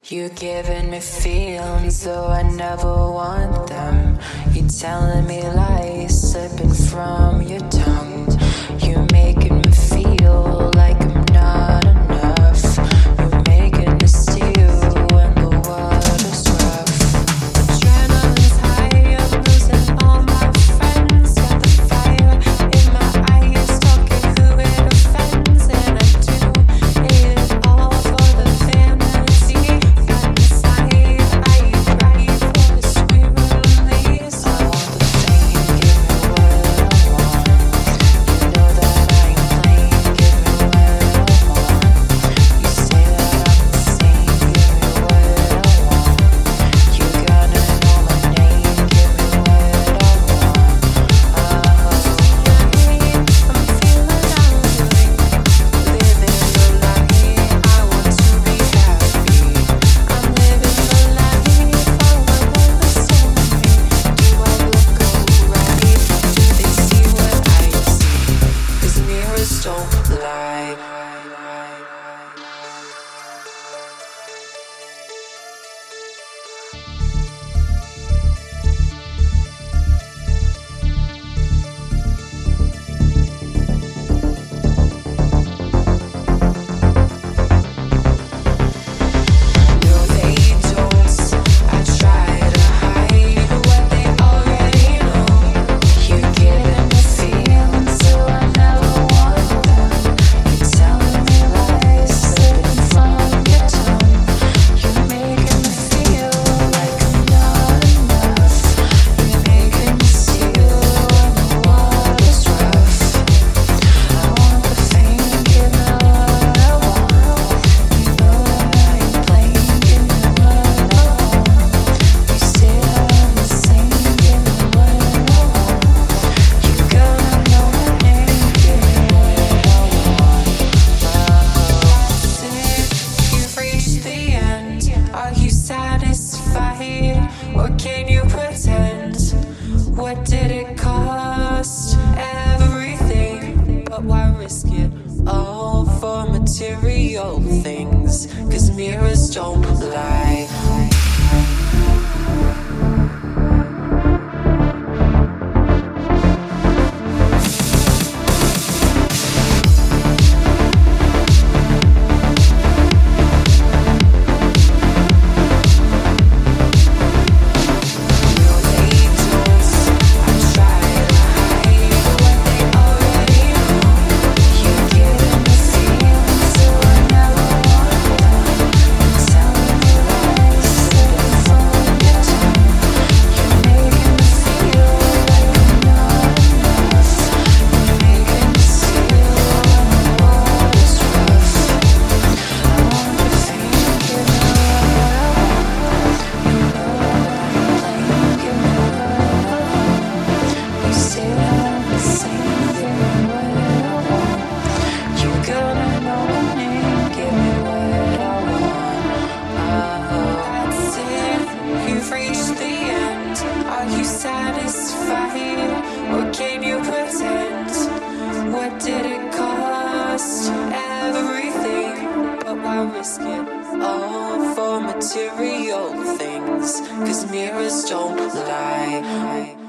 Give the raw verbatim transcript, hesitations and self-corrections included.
You're giving me feelings, though I never want them. You're telling me lies, slipping from your tongue. You're making me feel like I'm not enough. You're making me steal when the water's rough. Adrenaline's high, I'm losing all my friends. Got the fire in my eyes, talking who it offends. And I do it all for the fantasy. Don't lie. Or can you pretend? What did it cost? Everything. But why risk it all for material things? 'Cause mirrors don't lie. Satisfied, or can you pretend? What did it cost? Everything. But why risk it all for material things? 'Cause mirrors don't lie.